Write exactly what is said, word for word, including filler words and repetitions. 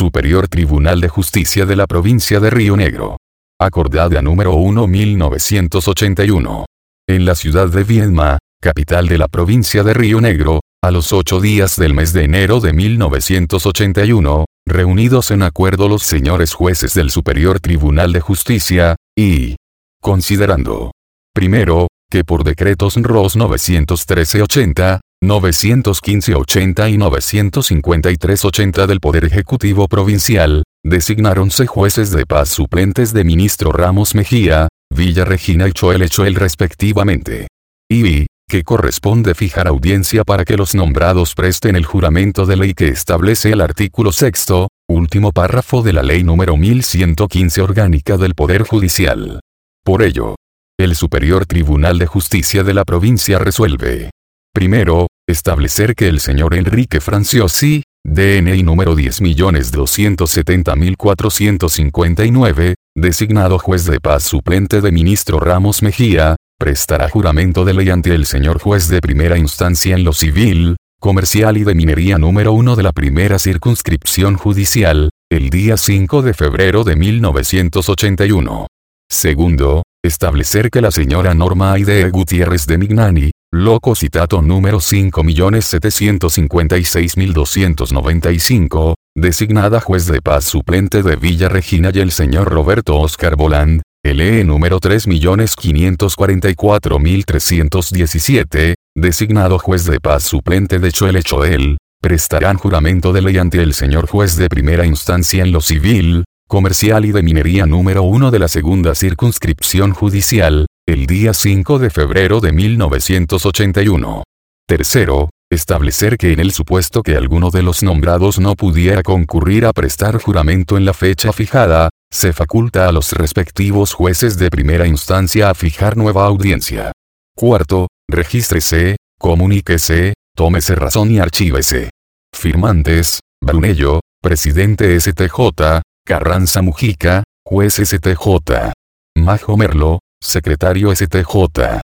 Superior Tribunal de Justicia de la Provincia de Río Negro. Acordada número uno mil novecientos ochenta y uno. En la ciudad de Viedma, capital de la provincia de Río Negro, a los ocho días del mes de enero de mil novecientos ochenta y uno, reunidos en acuerdo los señores jueces del Superior Tribunal de Justicia, y considerando, primero, que por decretos N R O S novecientos trece ochenta, novecientos quince ochenta y novecientos cincuenta y tres ochenta del Poder Ejecutivo Provincial, designáronse jueces de paz suplentes de ministro Ramos Mejía, Villa Regina y Choel Echoel respectivamente. Y, que corresponde fijar audiencia para que los nombrados presten el juramento de ley que establece el artículo sexto, último párrafo de la ley número mil ciento quince orgánica del Poder Judicial. Por ello, el Superior Tribunal de Justicia de la provincia resuelve. Primero, establecer que el señor Enrique Franciosi, D N I número diez millones doscientos setenta mil cuatrocientos cincuenta y nueve, designado juez de paz suplente de ministro Ramos Mejía, prestará juramento de ley ante el señor juez de primera instancia en lo civil, comercial y de minería número uno de la primera circunscripción judicial, el día cinco de febrero de mil novecientos ochenta y uno. Segundo, establecer que la señora Norma Aide Gutiérrez de Mignani, loco citato número cinco millones setecientos cincuenta y seis mil doscientos noventa y cinco, designada juez de paz suplente de Villa Regina, y el señor Roberto Oscar Boland, L E número tres millones quinientos cuarenta y cuatro mil trescientos diecisiete, designado juez de paz suplente de Choel Echoel, prestarán juramento de ley ante el señor juez de primera instancia en lo civil, comercial y de minería número uno de la segunda circunscripción judicial, el día cinco de febrero de mil novecientos ochenta y uno. Tercero, establecer que en el supuesto que alguno de los nombrados no pudiera concurrir a prestar juramento en la fecha fijada, se faculta a los respectivos jueces de primera instancia a fijar nueva audiencia. Cuarto, regístrese, comuníquese, tómese razón y archívese. Firmantes: Brunello, presidente S T J, Carranza Mujica, juez S T J. Majo Merlo, secretario S T J.